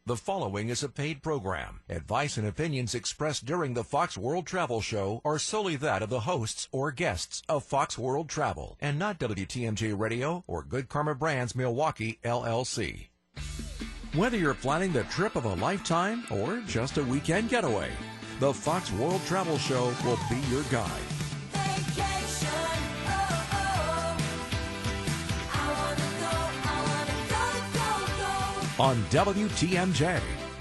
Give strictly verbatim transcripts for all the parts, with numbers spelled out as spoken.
The following is a paid program. Advice and opinions expressed during the Fox World Travel Show are solely that of the hosts or guests of Fox World Travel and not W T M J Radio or Good Karma Brands Milwaukee, L L C. Whether you're planning the trip of a lifetime or just a weekend getaway, the Fox World Travel Show will be your guide. Vacation, oh, oh. I wanna go, I wanna go, go, go. On W T M J.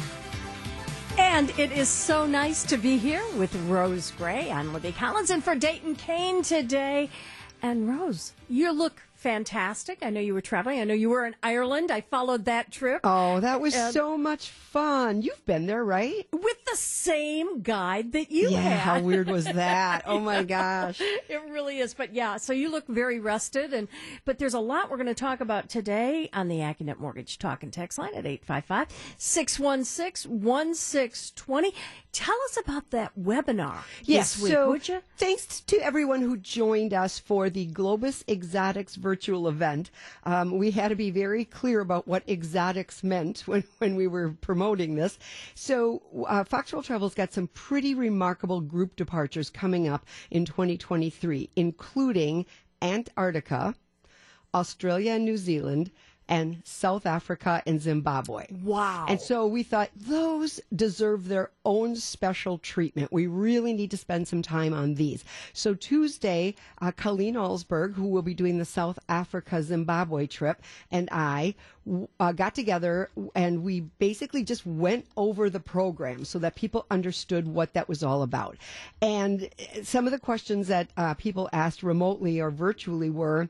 And it is so nice to be here with Rose Gray. I'm Libby Collins, and for Dayton Kane today. And Rose, you look fantastic. I know you were traveling. I know you were in Ireland. I followed that trip. Oh, that was And- so much fun. You've been there, right? With the same guide that you yeah, had. how weird was that? Oh, my gosh. It really is. But yeah, so you look very rested. And But there's a lot we're going to talk about today on the AccuNet Mortgage Talk and Text line at eight five five, six one six, one six two zero. Tell us about that webinar Yes, this week, so would you? thanks to everyone who joined us for the Globus Exotics virtual event. Um, we had to be very clear about what exotics meant when, when we were promoting this. So uh, Fox World Travel's got some pretty remarkable group departures coming up in twenty twenty-three, including Antarctica, Australia and New Zealand, and South Africa and Zimbabwe. Wow. And so we thought those deserve their own special treatment. We really need to spend some time on these. So Tuesday, uh, Colleen Alsberg, who will be doing the South Africa Zimbabwe trip, and I uh, got together and we basically just went over the program so that people understood what that was all about. And some of the questions that uh, people asked remotely or virtually were,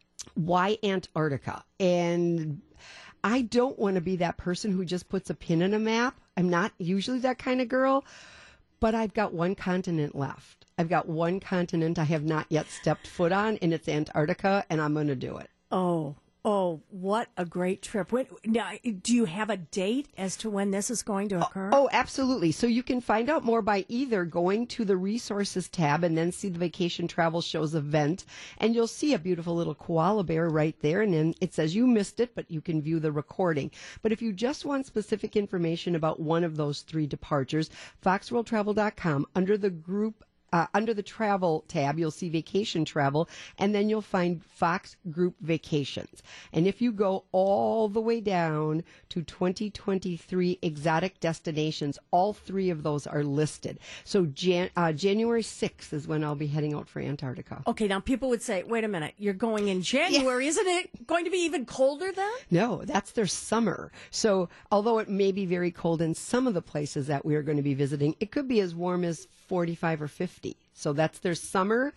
why Antarctica? And I don't want to be that person who just puts a pin in a map. I'm not usually that kind of girl, but I've got one continent left. I've got one continent I have not yet stepped foot on, and it's Antarctica, and I'm going to do it. Oh, oh, what a great trip. When, now, do you have a date as to when this is going to occur? Oh, absolutely. So you can find out more by either going to the resources tab and then see the Vacation Travel Shows event, and you'll see a beautiful little koala bear right there, and then it says you missed it, but you can view the recording. But if you just want specific information about one of those three departures, fox world travel dot com, under the group Uh, under the travel tab, you'll see vacation travel, and then you'll find Fox Group Vacations. And if you go all the way down to twenty twenty-three exotic destinations, all three of those are listed. So Jan- uh, January sixth is when I'll be heading out for Antarctica. Okay, now people would say, wait a minute, you're going in January. Isn't it going to be even colder then? No, that's their summer. So although it may be very cold in some of the places that we are going to be visiting, it could be as warm as forty-five or fifty. So that's their summer.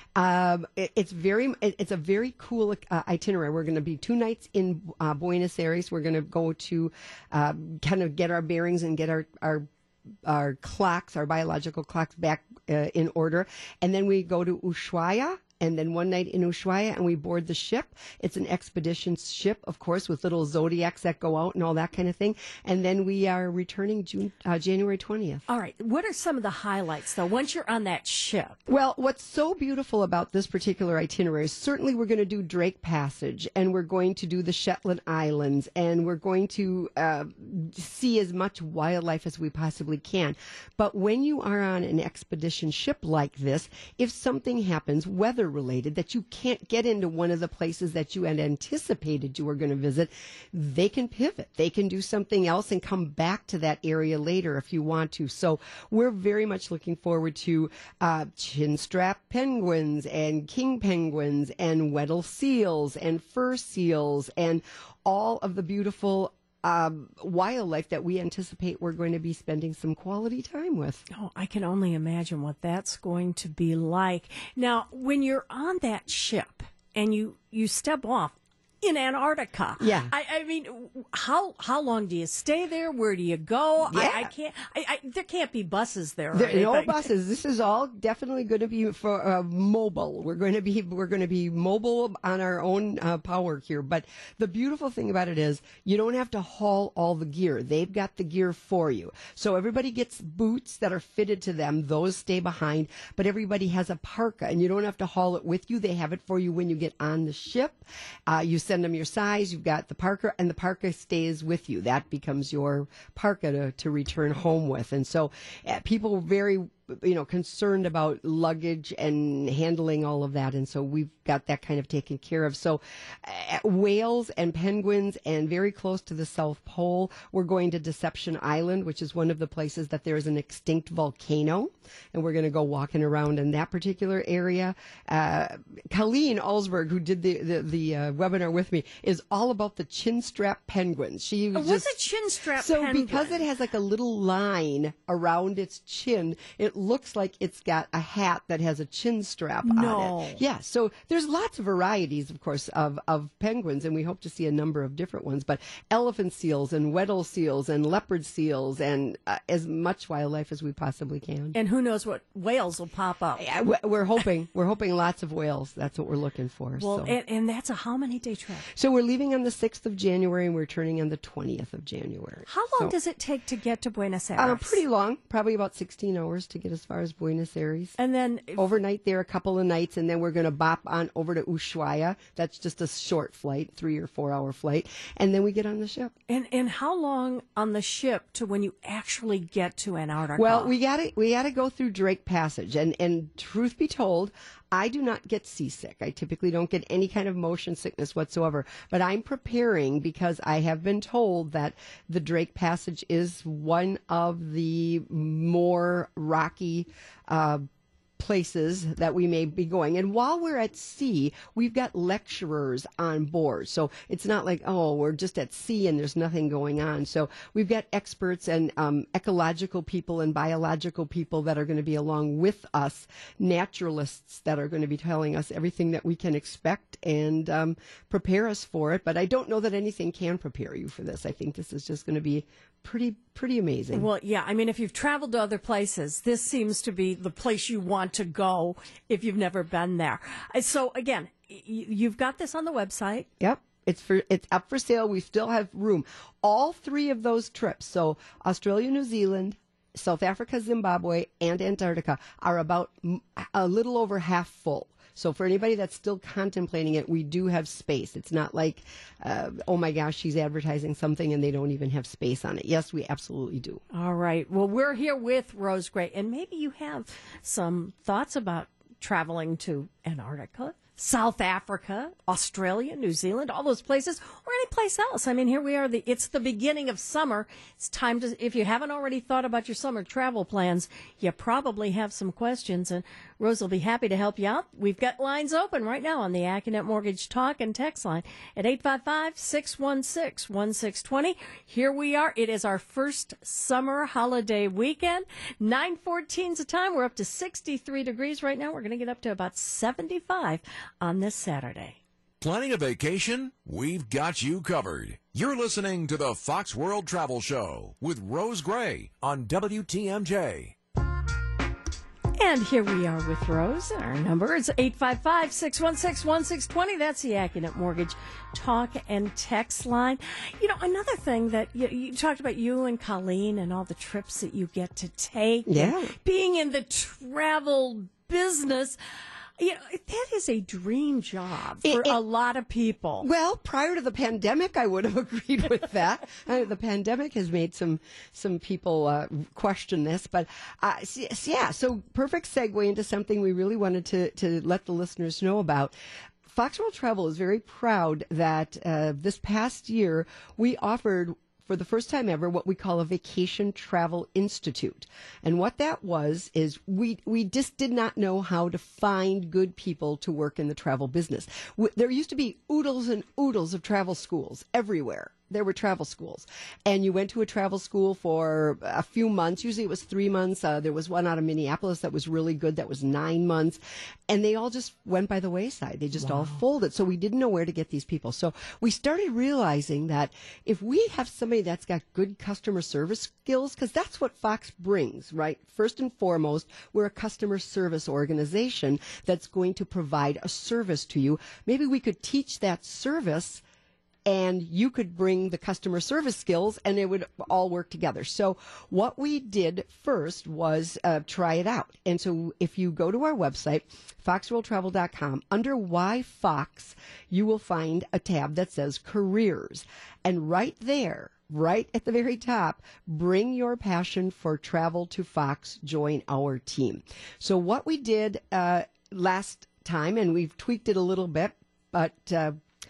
Um, it, it's very, it, it's a very cool uh, itinerary. We're going to be two nights in uh, Buenos Aires. We're going to go to uh, kind of get our bearings and get our, our our clocks, our biological clocks back uh, in order. And then we go to Ushuaia. And then one night in Ushuaia, and we board the ship. It's an expedition ship, of course, with little zodiacs that go out and all that kind of thing. And then we are returning June, uh, January twentieth. All right. What are some of the highlights, though, once you're on that ship? Well, what's so beautiful about this particular itinerary is certainly we're going to do Drake Passage, and we're going to do the Shetland Islands, and we're going to uh, see as much wildlife as we possibly can. But when you are on an expedition ship like this, if something happens, weather related, that you can't get into one of the places that you had anticipated you were going to visit, they can pivot. They can do something else and come back to that area later if you want to. So we're very much looking forward to uh, chinstrap penguins and king penguins and Weddell seals and fur seals and all of the beautiful Um, wildlife that we anticipate we're going to be spending some quality time with. Oh, I can only imagine what that's going to be like. Now, when you're on that ship and you, you step off in Antarctica, Yeah. I, I mean, how how long do you stay there? Where do you go? Yeah. I, I can't. I, I, there can't be buses there. or There are no anything. buses. This is all definitely going to be for uh, mobile. We're going to be we're going to be mobile on our own uh, power here. But the beautiful thing about it is you don't have to haul all the gear. They've got the gear for you. So everybody gets boots that are fitted to them. Those stay behind. But everybody has a parka, and you don't have to haul it with you. They have it for you when you get on the ship. Uh, you set send them your size. You've got the parka, and the parka stays with you. That becomes your parka to, to return home with. And so uh, people were very, you know, concerned about luggage and handling all of that. And so we've got that kind of taken care of. So uh, whales and penguins, and very close to the South Pole, we're going to Deception Island, which is one of the places that there is an extinct volcano. And we're going to go walking around in that particular area. Uh, Colleen Alsberg, who did the, the, the uh, webinar with me, is all about the chin strap penguins. She was What's just, a chin strap so penguin? because it has like a little line around its chin, it looks like it's got a hat that has a chin strap No. on it. Yeah, so there's lots of varieties, of course, of, of penguins, and we hope to see a number of different ones. But elephant seals and Weddell seals and leopard seals, and uh, as much wildlife as we possibly can. And who knows what whales will pop up. Yeah, we- we're hoping we're hoping lots of whales. That's what we're looking for. Well, so. and, and that's a how many day trip? so we're leaving on the sixth of January, and we're returning on the twentieth of January. How long So- does it take to get to Buenos Aires? Uh, pretty long, probably about sixteen hours to get as far as Buenos Aires. And then if- Overnight there, a couple of nights, and then we're going to bop on over to Ushuaia. That's just a short flight, three or four hour flight, and then we get on the ship. and and how long on the ship to when you actually get to Antarctica? Well, we got to we got to go through Drake Passage, and and truth be told, I do not get seasick. I typically don't get any kind of motion sickness whatsoever. But I'm preparing because I have been told that the Drake Passage is one of the more rocky uh, places that we may be going. And while we're at sea, we've got lecturers on board. So it's not like, oh, we're just at sea and there's nothing going on. So we've got experts and um, ecological people and biological people that are going to be along with us, naturalists that are going to be telling us everything that we can expect and um, prepare us for it. But I don't know that anything can prepare you for this. I think this is just going to be pretty, pretty amazing. Well, yeah. I mean, if you've traveled to other places, this seems to be the place you want to go if you've never been there. Uh, So again, y- you've got this on the website. Yep. It's for it's up for sale. We still have room. All three of those trips, so Australia, New Zealand, South Africa, Zimbabwe, and Antarctica, are about mm, a little over half full. So for anybody that's still contemplating it, we do have space. It's not like, uh, oh my gosh, she's advertising something and they don't even have space on it. Yes, we absolutely do. All right. Well, we're here with Rose Gray, and maybe you have some thoughts about traveling to Antarctica, South Africa, Australia, New Zealand, all those places, or any place else. I mean, here we are. The, it's the beginning of summer. It's time to, if you haven't already thought about your summer travel plans, you probably have some questions, and Rose will be happy to help you out. We've got lines open right now on the AccuNet Mortgage Talk and Text line at eight five five, six one six, one six two zero. Here we are. It is our first summer holiday weekend. nine fourteen is the time. We're up to sixty-three degrees right now. We're going to get up to about seventy-five on this Saturday. Planning a vacation? We've got you covered. You're listening to the Fox World Travel Show with Rose Gray on W T M J. And here we are with Rose. Our number is eight five five, six one six, one six two zero. That's the AccuNet Mortgage Talk and Text line. You know, another thing that you, you talked about, you and Colleen and all the trips that you get to take. Yeah. And being in the travel business, you know, that is a dream job for It- it- a lot of people. Well, prior to the pandemic, I would have agreed with that. Uh, the pandemic has made some some people uh, question this, but uh, s- s- yeah. So perfect segue into something we really wanted to to let the listeners know about. Fox World Travel is very proud that uh, this past year we offered, for the first time ever, what we call a Vacation Travel Institute. And what that was is we we just did not know how to find good people to work in the travel business. W- There used to be oodles and oodles of travel schools everywhere. There were travel schools, and you went to a travel school for a few months. Usually it was three months. Uh, there was one out of Minneapolis that was really good. That was nine months, and they all just went by the wayside. They just all folded. So we didn't know where to get these people. So we started realizing that if we have somebody that's got good customer service skills, because that's what Fox brings, right? First and foremost, we're a customer service organization that's going to provide a service to you. Maybe we could teach that service and you could bring the customer service skills and it would all work together. So what we did first was uh, try it out. And so if you go to our website, fox world travel dot com, under Why Fox, you will find a tab that says Careers. And right there, right at the very top, bring your passion for travel to Fox, join our team. So what we did uh, last time, and we've tweaked it a little bit, but uh,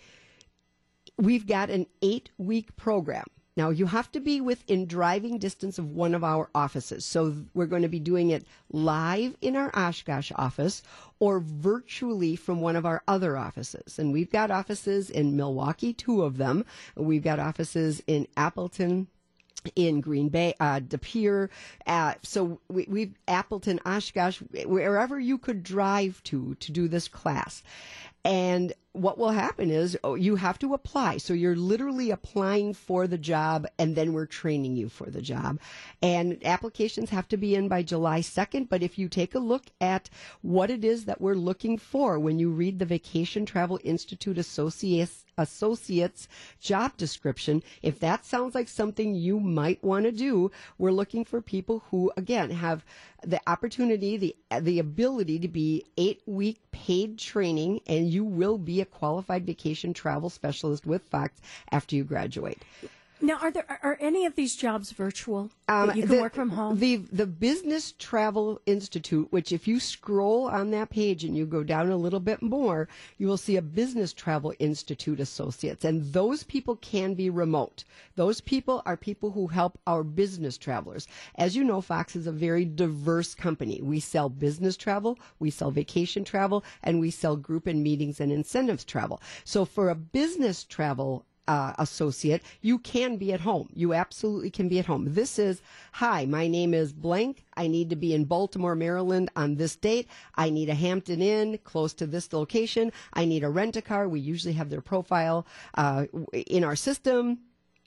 we've got an eight-week program. Now, you have to be within driving distance of one of our offices. So we're going to be doing it live in our Oshkosh office or virtually from one of our other offices. And we've got offices in Milwaukee, two of them. We've got offices in Appleton, in Green Bay, uh, De Pere. Uh, so we, we've Appleton, Oshkosh, wherever you could drive to to do this class. And what will happen is oh, you have to apply. So you're literally applying for the job, and then we're training you for the job. And applications have to be in by July second. But if you take a look at what it is that we're looking for when you read the Vacation Travel Institute Associates Associates job description, if that sounds like something you might want to do, we're looking for people who, again, have the opportunity, the the ability to be eight-week paid training, and you will be a qualified vacation travel specialist with Fox after you graduate. Now, are there are any of these jobs virtual? Um, that you can the, work from home? The the Business Travel Institute, which if you scroll on that page and you go down a little bit more, you will see a Business Travel Institute Associates, and those people can be remote. Those people are people who help our business travelers. As you know, Fox is a very diverse company. We sell business travel, we sell vacation travel, and we sell group and meetings and incentives travel. So for a business travel Uh, associate, you can be at home. You absolutely can be at home. This is, hi, my name is blank. I need to be in Baltimore, Maryland on this date. I need a Hampton Inn close to this location. I need a rent-a-car. We usually have their profile uh, in our system.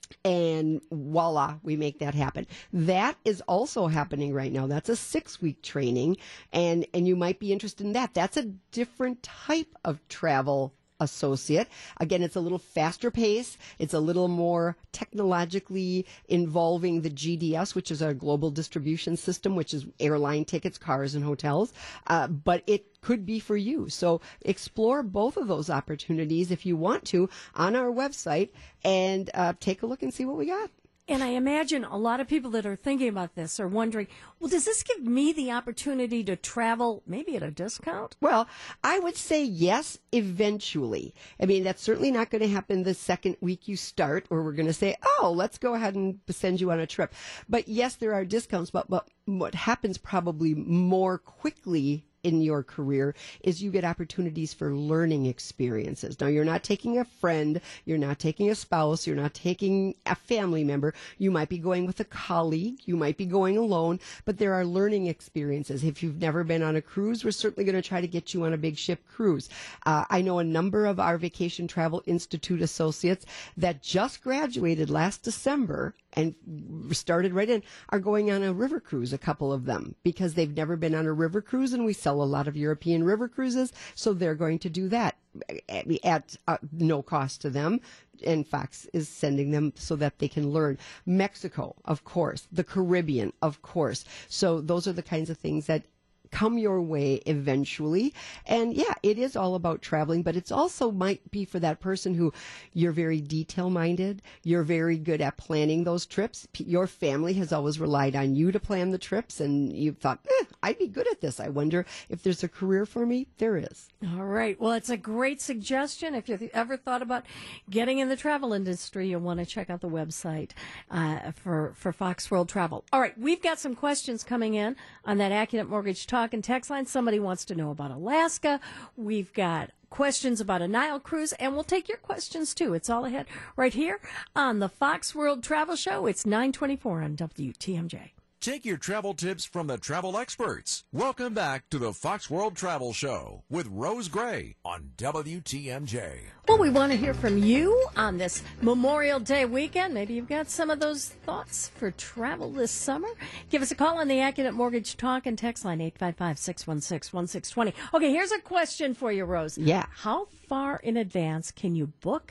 And voila, we make that happen. That is also happening right now. That's a six-week training, and, and you might be interested in that. That's a different type of travel associate. Again, it's a little faster pace. It's a little more technologically involving the G D S, which is our global distribution system, which is airline tickets, cars, and hotels. Uh, but it could be for you. So explore both of those opportunities if you want to on our website and uh, take a look and see what we got. And I imagine a lot of people that are thinking about this are wondering, well, does this give me the opportunity to travel maybe at a discount? Well, I would say yes, eventually. I mean, that's certainly not going to happen the second week you start, or we're going to say, oh, let's go ahead and send you on a trip. But yes, there are discounts, but, but what happens probably more quickly in your career is you get opportunities for learning experiences. Now, you're not taking a friend, you're not taking a spouse, you're not taking a family member. You might be going with a colleague, you might be going alone, but there are learning experiences. If you've never been on a cruise, we're certainly going to try to get you on a big ship cruise. Uh, I know a number of our Vacation Travel Institute associates that just graduated last December and started right in are going on a river cruise, a couple of them, because they've never been on a river cruise, and we sell a lot of European river cruises, so they're going to do that at, at uh, no cost to them. And Fox is sending them so that they can learn. Mexico, of course. The Caribbean, of course. So those are the kinds of things that come your way eventually. And yeah, it is all about traveling, but it's also might be for that person who you're very detail minded. You're very good at planning those trips. P- Your family has always relied on you to plan the trips, and you've thought, eh, I'd be good at this. I wonder if there's a career for me. There is. All right. Well, it's a great suggestion. If you've ever thought about getting in the travel industry, you'll want to check out the website uh, for, for Fox World Travel. All right. We've got some questions coming in on that Accurate Mortgage Talk and text line. Somebody wants to know about Alaska. We've got questions about a Nile cruise, and we'll take your questions too. It's all ahead right here on the Fox World Travel Show. It's nine twenty-four on W T M J. Take your travel tips from the travel experts. Welcome back to the Fox World Travel Show with Rose Gray on W T M J. Well, we want to hear from you on this Memorial Day weekend. Maybe you've got some of those thoughts for travel this summer. Give us a call on the Accurate Mortgage Talk and text line eight five five, six one six, one six two zero. Okay, here's a question for you, Rose. Yeah. How far in advance can you book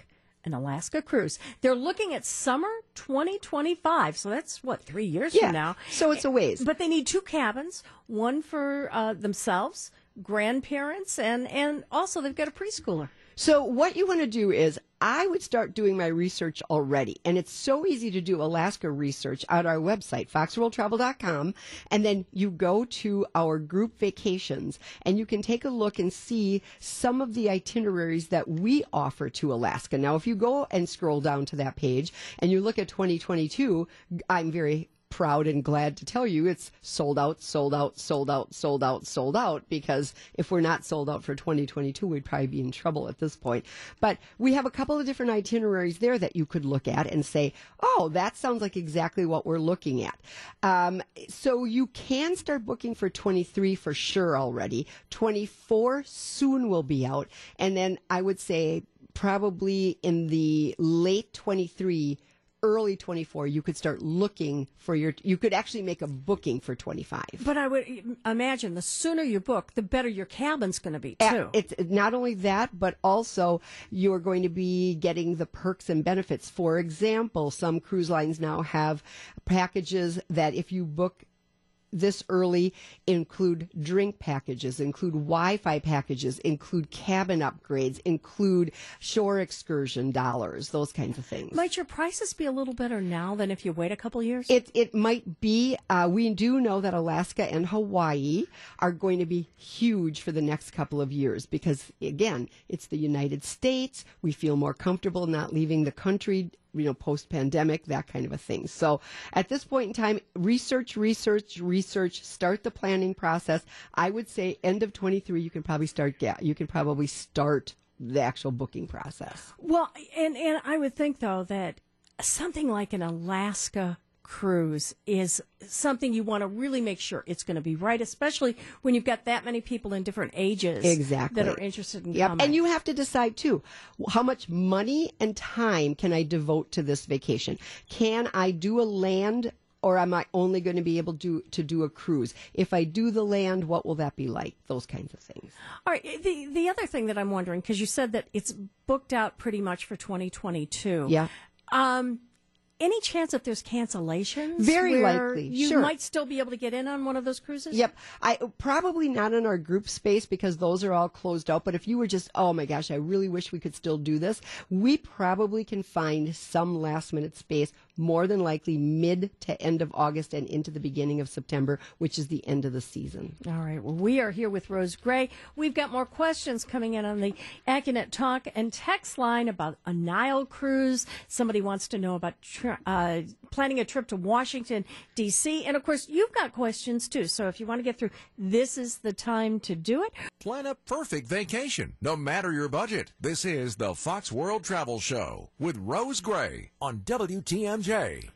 an Alaska cruise. They're looking at summer twenty twenty-five, so that's, what, three years Yeah. from now. So it's a ways. But they need two cabins, one for uh, themselves, grandparents, and, and also they've got a preschooler. So what you want to do is, I would start doing my research already. And it's so easy to do Alaska research at our website, fox world travel dot com. And then you go to our group vacations and you can take a look and see some of the itineraries that we offer to Alaska. Now, if you go and scroll down to that page and you look at twenty twenty-two, I'm very proud and glad to tell you it's sold out, sold out, sold out, sold out, sold out, because if we're not sold out for twenty twenty-two, we'd probably be in trouble at this point. But we have a couple of different itineraries there that you could look at and say, oh, that sounds like exactly what we're looking at. Um, so you can start booking for twenty-three for sure already. twenty-four soon will be out. And then I would say probably in the late twenty-three, early twenty-four, you could start looking for your, you could actually make a booking for twenty-five. But I would imagine the sooner you book, the better your cabin's going to be, Uh, too. It's not only that, but also you're going to be getting the perks and benefits. For example, some cruise lines now have packages that if you book this early include drink packages, include Wi-Fi packages, include cabin upgrades, include shore excursion dollars, those kinds of things. Might your prices be a little better now than if you wait a couple years? It it might be. Uh, we do know that Alaska and Hawaii are going to be huge for the next couple of years because, again, it's the United States. We feel more comfortable not leaving the country, you know, post-pandemic, that kind of a thing. So at this point in time, research, research, research, start the planning process. I would say end of twenty-three, you can probably start, get, you can probably start the actual booking process. Well, and, and I would think, though, that something like an Alaska cruise is something you want to really make sure it's going to be right, especially when you've got that many people in different ages Exactly. that are interested in Yep. coming. And you have to decide too, how much money and time can I devote to this vacation? Can I do a land, or am I only going to be able to, to do a cruise? If I do the land, what will that be like? Those kinds of things. All right. The, the other thing that I'm wondering, because you said that it's booked out pretty much for twenty twenty-two. Yeah. Um, any chance that there's cancellations? Very where likely, You sure. might still be able to get in on one of those cruises? Yep. I probably not in our group space because those are all closed out. But if you were just, oh my gosh, I really wish we could still do this, we probably can find some last minute space, more than likely mid to end of August and into the beginning of September, which is the end of the season. All right. Well, we are here with Rose Gray. We've got more questions coming in on the AccuNet Talk and text line about a Nile cruise. Somebody wants to know about tri- uh, planning a trip to Washington, D C. And, of course, you've got questions, too. So if you want to get through, this is the time to do it. Plan a perfect vacation, no matter your budget. This is the Fox World Travel Show with Rose Gray on W T M J.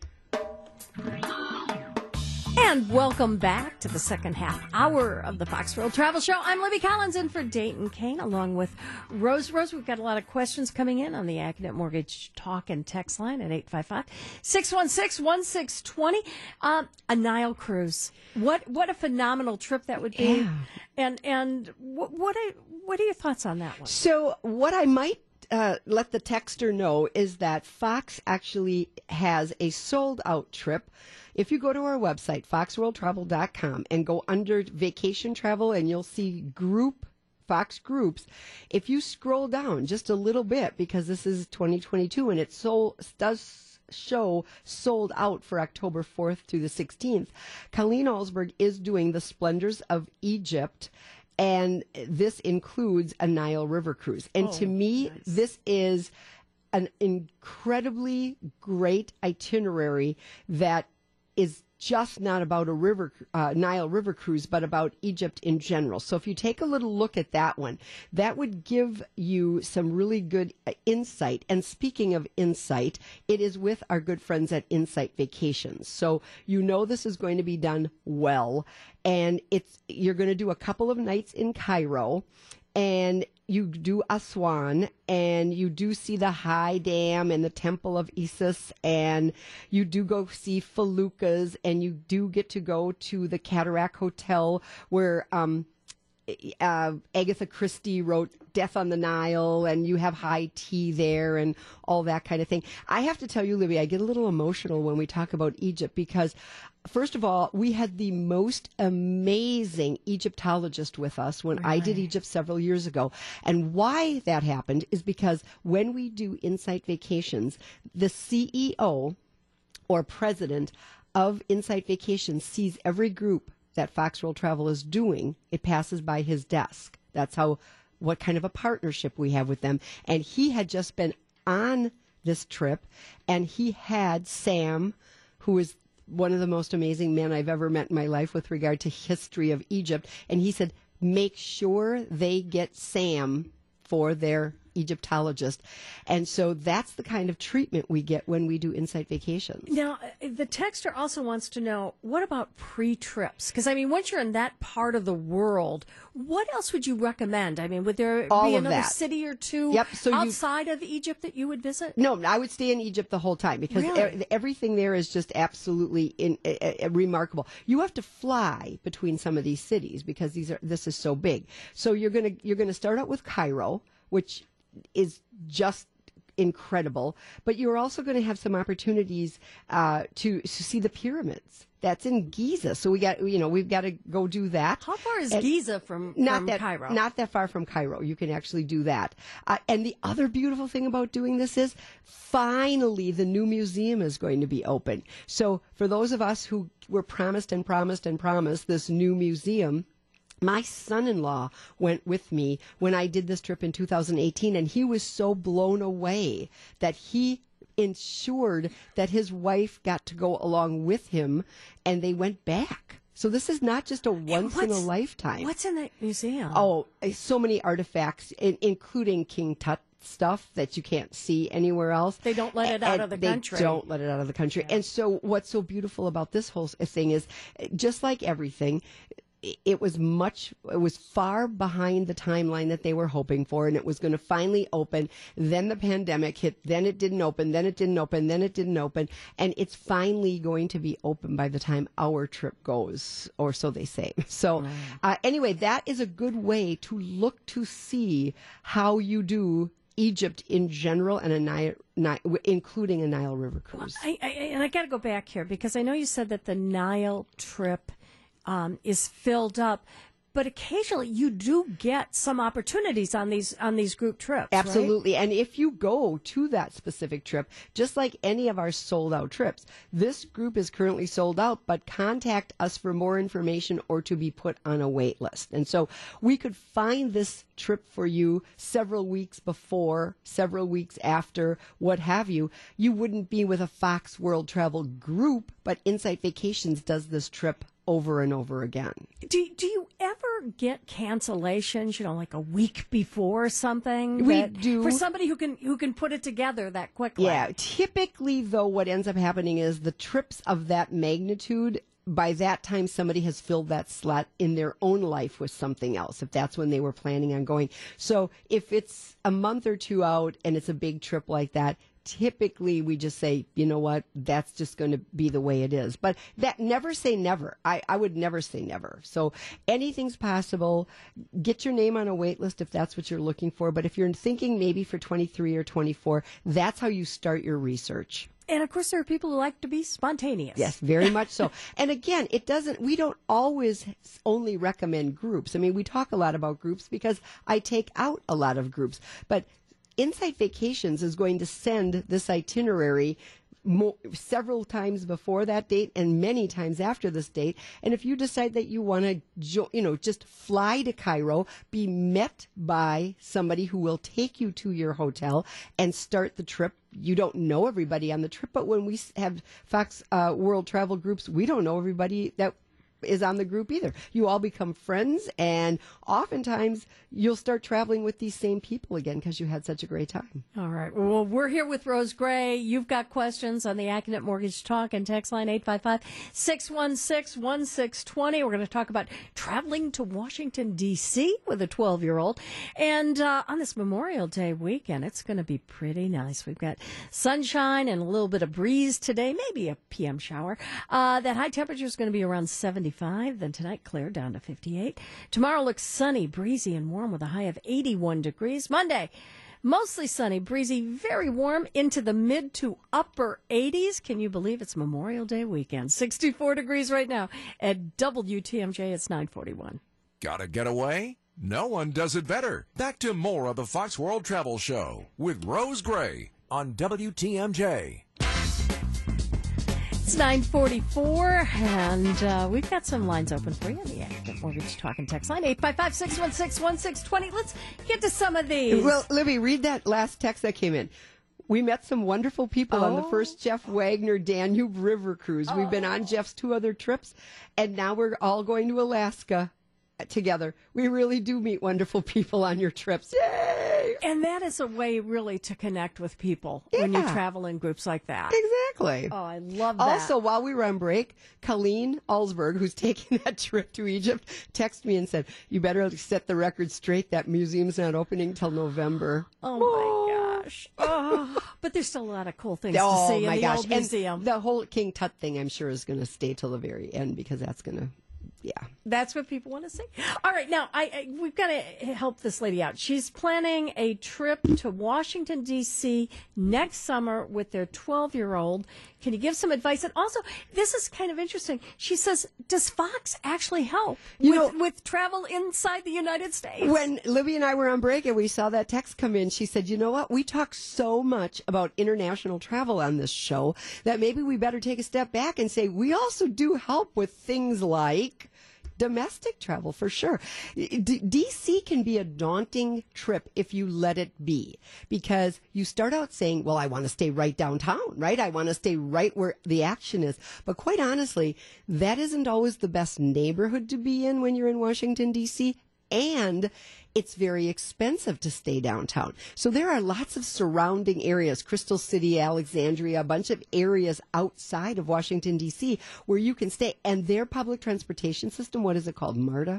And welcome back to the second half hour of the Fox World Travel Show. I'm Libby Collins in for Dayton Kane along with Rose. Rose, we've got a lot of questions coming in on the AccuNet Mortgage Talk and Text line at eight five five, six one six, one six two zero. Um, a Nile cruise. What what a phenomenal trip that would be. Yeah. And and what what are, what are your thoughts on that one? So what I might uh, let the texter know is that Fox actually has a sold out trip. If you go to our website, fox world travel dot com, and go under vacation travel, and you'll see group Fox groups. If you scroll down just a little bit, because this is twenty twenty-two and it sold, does show sold out for October fourth through the sixteenth, Colleen Alsberg is doing the Splendors of Egypt. And this includes a Nile River cruise. And Oh, to me, nice. this is an incredibly great itinerary that is just not about a river, uh, Nile River cruise, but about Egypt in general. So if you take a little look at that one, that would give you some really good uh, insight. And speaking of insight, it is with our good friends at Insight Vacations. So you know this is going to be done well. And it's you're going to do a couple of nights in Cairo. And you do Aswan, and you do see the High Dam and the Temple of Isis, and you do go see Felucas, and you do get to go to the Cataract Hotel, where um, uh, Agatha Christie wrote Death on the Nile, and you have high tea there and all that kind of thing. I have to tell you, Libby, I get a little emotional when we talk about Egypt because, first of all, we had the most amazing Egyptologist with us when I did Egypt several years ago. And why that happened is because when we do Insight Vacations, the C E O or president of Insight Vacations sees every group that Fox World Travel is doing. It passes by his desk. That's how, what kind of a partnership we have with them. And he had just been on this trip, and he had Sam, who is one of the most amazing men I've ever met in my life with regard to history of Egypt. And he said, make sure they get Sam for their Egyptologist. And so that's the kind of treatment we get when we do Insight Vacations. Now, uh, the texter also wants to know, what about pre-trips? Because, I mean, once you're in that part of the world, what else would you recommend? I mean, would there All be of another that. city or two Yep, so you- outside of Egypt that you would visit? No, I would stay in Egypt the whole time because Really? e- everything there is just absolutely in, uh, uh, remarkable. You have to fly between some of these cities because these are this is so big. So you're gonna you're gonna start out with Cairo, which is just incredible, but you're also going to have some opportunities uh, to, to see the pyramids. That's in Giza, so we got you know we've got to go do that. How far is And- Giza from, not from that, Cairo? Not that far from Cairo. You can actually do that. Uh, and the other beautiful thing about doing this is finally the new museum is going to be open. So for those of us who were promised and promised and promised this new museum, my son-in-law went with me when I did this trip in two thousand eighteen, and he was so blown away that he ensured that his wife got to go along with him, and they went back. So this is not just a once in a What's- lifetime. What's in that museum? Oh, so many artifacts, in, including King Tut stuff that you can't see anywhere else. They don't let it out And of the they country. don't let it out of the country. And so what's so beautiful about this whole thing is, just like everything, it was much, it was far behind the timeline that they were hoping for, and it was going to finally open. Then the pandemic hit, then it didn't open, then it didn't open, then it didn't open, and it's finally going to be open by the time our trip goes, or so they say. So uh, anyway, that is a good way to look to see how you do Egypt in general, and a Nile, Nile, including a Nile River cruise. I, I, and I got to go back here because I know you said that the Nile trip um, is filled up, but occasionally you do get some opportunities on these on these group trips. right? Absolutely. And if you go to that specific trip, just like any of our sold out trips, this group is currently sold out, but contact us for more information or to be put on a wait list. And so we could find this trip for you several weeks before, several weeks after, what have you. You wouldn't be with a Fox World Travel group, but Insight Vacations does this trip over and over again. Do do you ever get cancellations? You know, like a week before something. We that- do. for somebody who can who can put it together that quickly. Yeah, typically, though, what ends up happening is the trips of that magnitude, by that time, somebody has filled that slot in their own life with something else, if that's when they were planning on going. So if it's a month or two out and it's a big trip like that, typically we just say, you know what, that's just going to be the way it is. But that, never say never. I, I would never say never. So anything's possible. Get your name on a wait list if that's what you're looking for. But if you're thinking maybe for twenty-three or twenty-four, that's how you start your research. And of course, there are people who like to be spontaneous. Yes, very much so. And again, it doesn't, we don't always only recommend groups. I mean, we talk a lot about groups because I take out a lot of groups. But Insight Vacations is going to send this itinerary mo- several times before that date and many times after this date. And if you decide that you want to, jo- you know, just fly to Cairo, be met by somebody who will take you to your hotel and start the trip. You don't know everybody on the trip, but when we s- have Fox uh, World Travel groups, we don't know everybody that is on the group either. You all become friends, and oftentimes you'll start traveling with these same people again because you had such a great time. All right. Well, we're here with Rose Gray. You've got questions on the Accident Mortgage Talk and text line eight five five, six one six, one six two zero. We're going to talk about traveling to Washington, D C with a twelve-year-old. And uh, on this Memorial Day weekend, it's going to be pretty nice. We've got sunshine and a little bit of breeze today, maybe a P M shower. Uh, that high temperature is going to be around seventy-five. fifty-five. Then tonight, clear down to fifty-eight. Tomorrow looks sunny, breezy, and warm with a high of eighty-one degrees. Monday, mostly sunny, breezy, very warm into the mid to upper eighties. Can you believe it's Memorial Day weekend? sixty-four degrees right now at W T M J. It's nine forty-one. Gotta get away? No one does it better. Back to more of the Fox World Travel Show with Rose Gray on W T M J. It's nine forty-four, and uh, we've got some lines open for you on the Accident Mortgage Talk and Text line, eight five five, six one six, one six two zero. Let's get to some of these. Well, Libby, read that last text that came in. We met some wonderful people on the Oh. first Jeff Wagner Danube River cruise. We've been on Jeff's two other trips, and now we're all going to Alaska together. We really do meet wonderful people on your trips. Yay! And that is a way really to connect with people when you Yeah. travel in groups like that. Exactly. Oh, I love that. Also, while we were on break, Colleen Alsberg, who's taking that trip to Egypt, texted me and said, you better set the record straight. That museum's not opening till November. oh my gosh. Oh, but there's still a lot of cool things Oh, to see my in the gosh. old And museum. the whole King Tut thing, I'm sure, is going to stay till the very end because that's going to, yeah. That's what people want to see. All right, now I, I we've got to help this lady out. She's planning a trip to Washington D C next summer with their twelve-year-old. Can you give some advice? And also, this is kind of interesting. She says, "Does Fox actually help You with, know- with travel inside the United States?" When Libby and I were on break and we saw that text come in, she said, you know what? We talk so much about international travel on this show that maybe we better take a step back and say we also do help with things like domestic travel for sure. D- DC can be a daunting trip if you let it be, because you start out saying, well, I want to stay right downtown, right? I want to stay right where the action is. But quite honestly, that isn't always the best neighborhood to be in when you're in Washington, D C. And it's very expensive to stay downtown. So there are lots of surrounding areas, Crystal City, Alexandria, a bunch of areas outside of Washington, D C, where you can stay. And their public transportation system, what is it called? MARTA?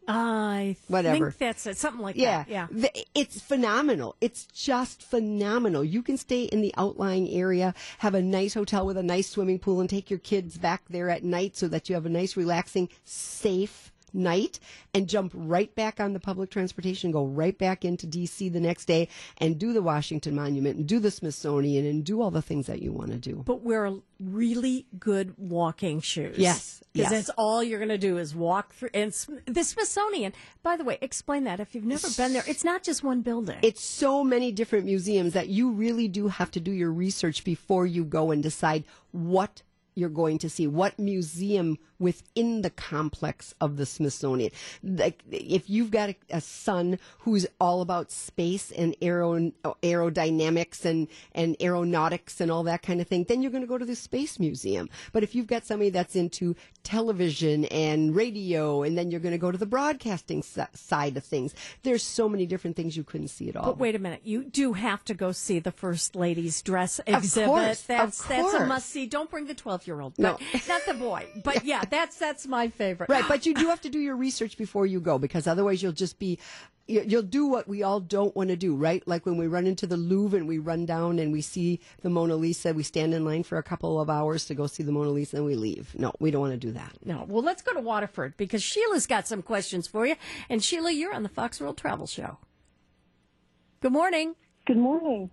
I Whatever. think that's it. Something like Yeah, that. Yeah. th- it's phenomenal. It's just phenomenal. You can stay in the outlying area, have a nice hotel with a nice swimming pool, and take your kids back there at night so that you have a nice, relaxing, safe night, and jump right back on the public transportation, go right back into D C the next day and do the Washington Monument and do the Smithsonian and do all the things that you want to do. But wear really good walking shoes. Yes, Because yes. that's all you're going to do is walk through. And Sm- the Smithsonian, by the way, explain that if you've never been there. It's not just one building. It's so many different museums that you really do have to do your research before you go and decide what you're going to see, what museum within the complex of the Smithsonian. Like, if you've got a, a son who's all about space and aero, aerodynamics and, and aeronautics and all that kind of thing, then you're going to go to the Space Museum. But if you've got somebody that's into television and radio, and then you're going to go to the broadcasting s- side of things, there's so many different things you couldn't see at all. But wait a minute, you do have to go see the First Lady's dress exhibit. course, of that's that's a course. must see. Don't bring the twelve year old, No. but not the boy. But yeah, that's that's my favorite. Right, but you do have to do your research before you go, because otherwise you'll just be, you- you'll do what we all don't want to do, right? Like when we run into the Louvre and we run down and we see the Mona Lisa, we stand in line for a couple of hours to go see the Mona Lisa and we leave. No, we don't want to do that. No, well, let's go to Waterford because Sheila's got some questions for you. And Sheila, you're on the Fox World Travel Show. Good morning. Good morning.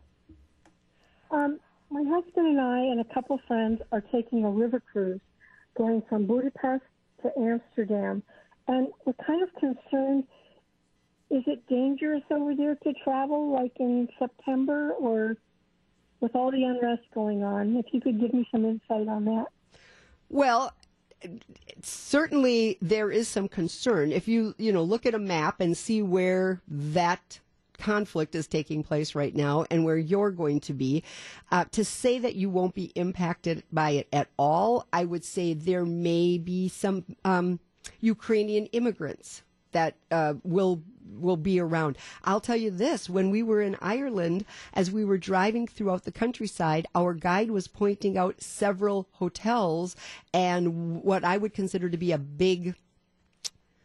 Um, my husband and I and a couple friends are taking a river cruise going from Budapest to Amsterdam. And we're kind of concerned, is it dangerous over there to travel like in September or with all the unrest going on? If you could give me some insight on that. Well, certainly there is some concern. If you, you know, look at a map and see where that conflict is taking place right now and where you're going to be, uh, to say that you won't be impacted by it at all, I would say there may be some um, Ukrainian immigrants that uh, will will be around. I'll tell you this, when we were in Ireland, as we were driving throughout the countryside, our guide was pointing out several hotels and what I would consider to be a big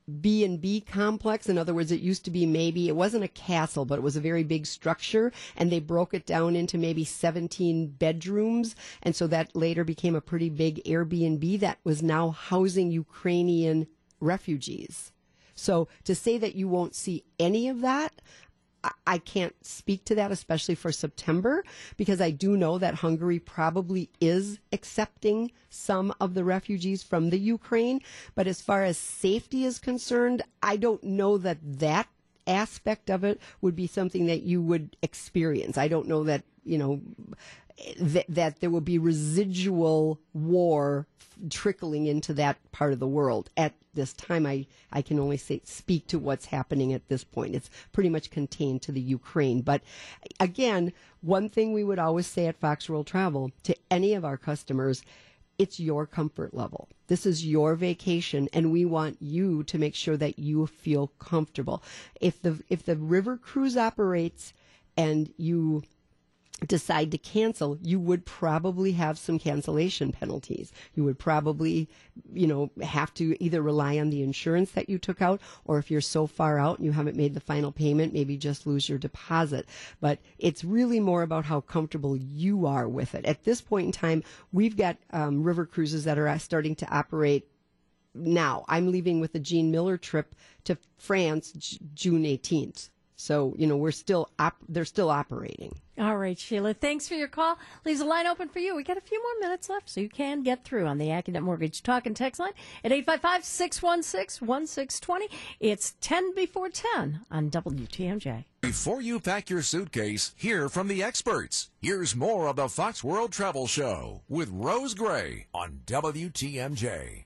B and B complex. In other words, it used to be maybe, it wasn't a castle, but it was a very big structure, and they broke it down into maybe seventeen bedrooms, and so that later became a pretty big Airbnb that was now housing Ukrainian refugees. So to say that you won't see any of that, I- I can't speak to that, especially for September, because I do know that Hungary probably is accepting some of the refugees from the Ukraine. But as far as safety is concerned, I don't know that that aspect of it would be something that you would experience. I don't know that, you know, that, that there will be residual war trickling into that part of the world. At this time, I, I can only say, speak to what's happening at this point. It's pretty much contained to the Ukraine. But again, one thing we would always say at Fox World Travel to any of our customers, it's your comfort level. This is your vacation, and we want you to make sure that you feel comfortable. If the if the river cruise operates and you decide to cancel, you would probably have some cancellation penalties. You would probably, you know, have to either rely on the insurance that you took out, or if you're so far out and you haven't made the final payment, maybe just lose your deposit. But it's really more about how comfortable you are with it. At this point in time, we've got um, river cruises that are starting to operate now. I'm leaving with the Gene Miller trip to France J- June eighteenth. So, you know, we're still op- they're still operating. All right, Sheila, thanks for your call. Leaves a line open for you. We got a few more minutes left, so you can get through on the AccuNet Mortgage Talk and Text line at eight five five, six one six, one six two zero. It's ten before ten on W T M J. Before you pack your suitcase, hear from the experts. Here's more of the Fox World Travel Show with Rose Gray on W T M J.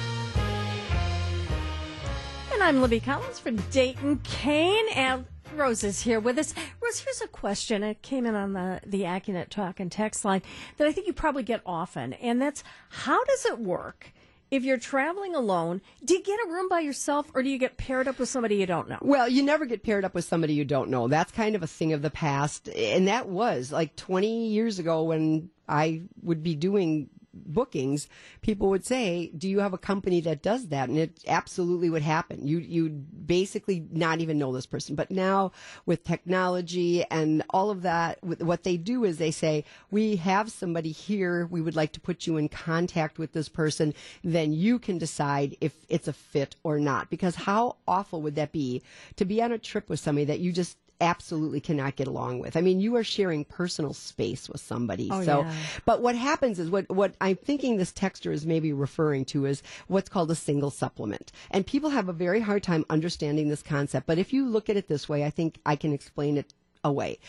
And I'm Libby Collins for Dayton Kane, and Rose is here with us. Rose, here's a question. It came in on the, the AccuNet Talk and Text line that I think you probably get often, and that's, how does it work if you're traveling alone? Do you get a room by yourself, or do you get paired up with somebody you don't know? Well, you never get paired up with somebody you don't know. That's kind of a thing of the past, and that was like twenty years ago when I would be doing bookings. People would say, do you have a company that does that? And it absolutely would happen. You you basically not even know this person. But now with technology and all of that, what they do is they say, we have somebody here, we would like to put you in contact with this person, then you can decide if it's a fit or not. Because how awful would that be to be on a trip with somebody that you just absolutely cannot get along with? I mean, you are sharing personal space with somebody. Oh, so, yeah. But what happens is what, what I'm thinking this texter is maybe referring to is what's called a single supplement. And people have a very hard time understanding this concept. But if you look at it this way, I think I can explain it away.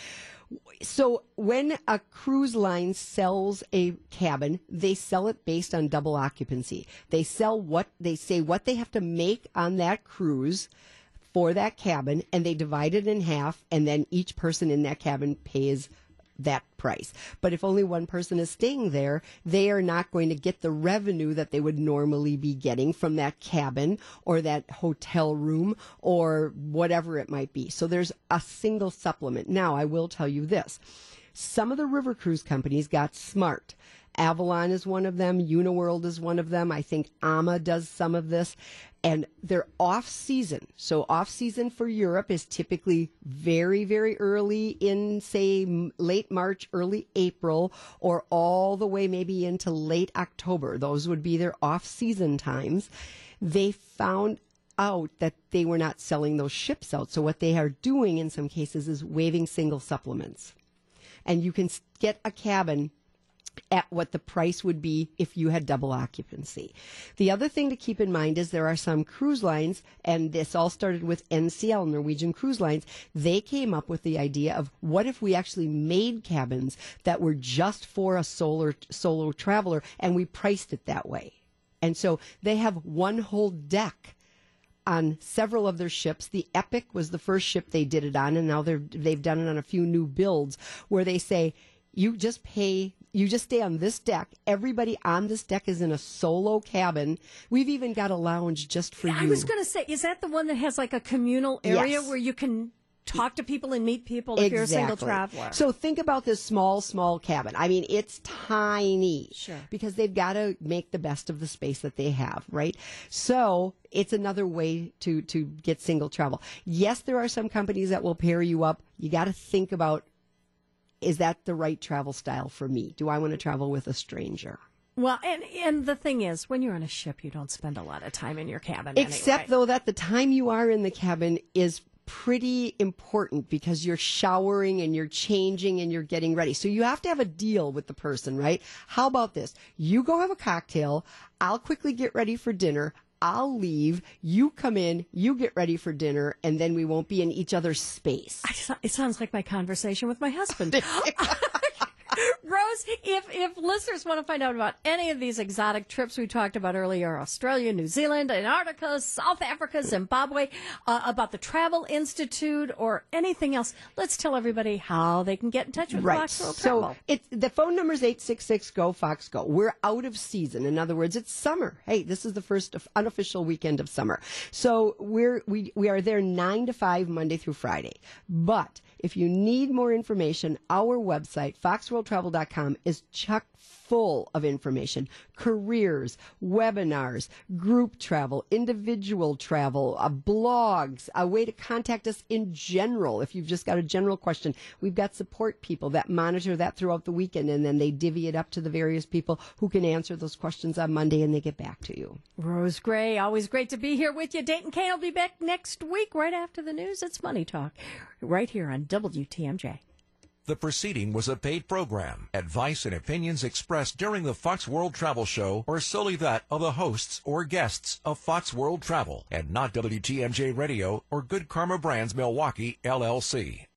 So when a cruise line sells a cabin, they sell it based on double occupancy. They sell what they say what they have to make on that cruise for that cabin, and they divide it in half, and then each person in that cabin pays that price. But if only one person is staying there, they are not going to get the revenue that they would normally be getting from that cabin or that hotel room or whatever it might be. So there's a single supplement. Now, I will tell you this. Some of the river cruise companies got smart. Avalon is one of them. Uniworld is one of them. I think AMA does some of this. And they're off season. So off season for Europe is typically very, very early in, say, m- late March, early April, or all the way maybe into late October. Those would be their off season times. They found out that they were not selling those ships out. So what they are doing in some cases is waiving single supplements. And you can s- get a cabin at what the price would be if you had double occupancy. The other thing to keep in mind is there are some cruise lines, and this all started with N C L, Norwegian Cruise Lines. They came up with the idea of what if we actually made cabins that were just for a solo, solo traveler, and we priced it that way. And so they have one whole deck on several of their ships. The Epic was the first ship they did it on, and now they're, they've done it on a few new builds where they say, you just pay, you just stay on this deck. Everybody on this deck is in a solo cabin. We've even got a lounge just for I you. was going to say, is that the one that has like a communal area Yes. where you can talk to people and meet people if you're a single traveler. So think about this small, small cabin. I mean, it's tiny. Sure. Because they've got to make the best of the space that they have, right? So it's another way to, to get single travel. Yes, there are some companies that will pair you up. You got to think about, is that the right travel style for me? Do I want to travel with a stranger? Well, and and the thing is, when you're on a ship, you don't spend a lot of time in your cabin Except, anyway. though, that the time you are in the cabin is pretty important because you're showering and you're changing and you're getting ready. So you have to have a deal with the person, right? How about this? You go have a cocktail. I'll quickly get ready for dinner. I'll leave. You come in, you get ready for dinner, and then we won't be in each other's space. I just, it sounds like my conversation with my husband. Rose, if if listeners want to find out about any of these exotic trips we talked about earlier, Australia, New Zealand, Antarctica, South Africa, Zimbabwe, uh, about the Travel Institute or anything else, let's tell everybody how they can get in touch with Right. Fox World So Travel. it's the phone number is eight six six go Fox go. We're out of season. In other words, it's summer. Hey, this is the first of- unofficial weekend of summer. So we're we we are there nine to five Monday through Friday. But if you need more information, our website, fox world travel dot com, is chock full of information, careers, webinars, group travel, individual travel, uh, blogs, a way to contact us in general. If you've just got a general question, we've got support people that monitor that throughout the weekend, and then they divvy it up to the various people who can answer those questions on Monday, and they get back to you. Rose Gray, always great to be here with you. Dayton Kane will be back next week right after the news. It's Money Talk right here on W T M J. The proceeding was a paid program. Advice and opinions expressed during the Fox World Travel Show are solely that of the hosts or guests of Fox World Travel and not W T M J Radio or Good Karma Brands Milwaukee, L L C.